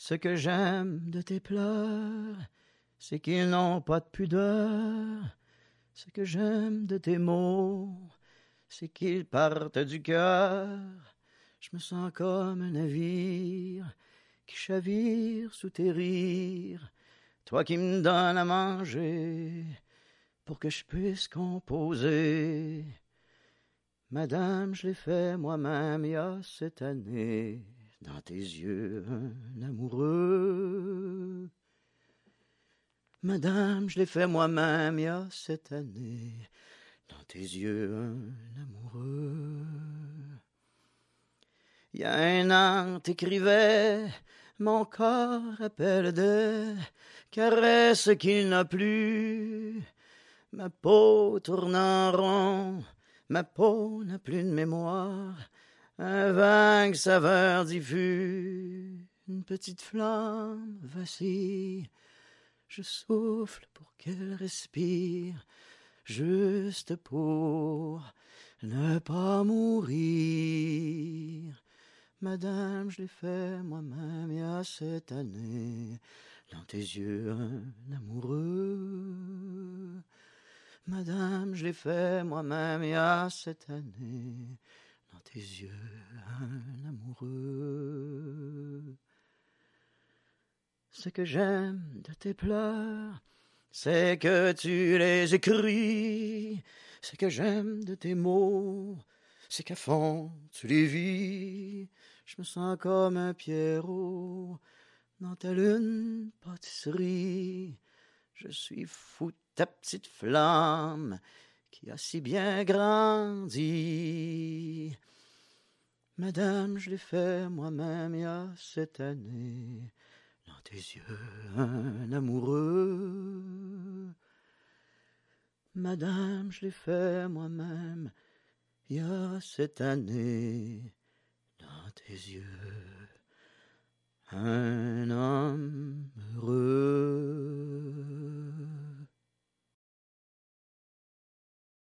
Ce que j'aime de tes pleurs, c'est qu'ils n'ont pas de pudeur. Ce que j'aime de tes mots, c'est qu'ils partent du cœur. Je me sens comme un navire qui chavire sous tes rires. Toi qui me donnes à manger pour que je puisse composer. Madame, je l'ai fait moi-même il y a cette année. Dans tes yeux, un amoureux. Madame, je l'ai fait moi-même il y a cette année. Dans tes yeux, un amoureux. Il y a un an, t'écrivais, mon corps appelle des caresses qu'il n'a plus. Ma peau tourne en rond, ma peau n'a plus de mémoire. Un vague saveur diffus, une petite flamme vacille. Je souffle pour qu'elle respire, juste pour ne pas mourir. Madame, je l'ai fait moi-même il y a cette année. Dans tes yeux, un amoureux. Madame, je l'ai fait moi-même il y a cette année. Dans tes yeux, un amoureux. Ce que j'aime de tes pleurs, c'est que tu les écris. Ce que j'aime de tes mots, c'est qu'à fond tu les vis. Je me sens comme un Pierrot dans ta lune pâtisserie. Je suis fou de ta petite flamme qui a si bien grandi. Madame, je l'ai fait moi-même il y a cette année. Dans tes yeux, un amoureux. Madame, je l'ai fait moi-même il y a cette année. Dans tes yeux, un homme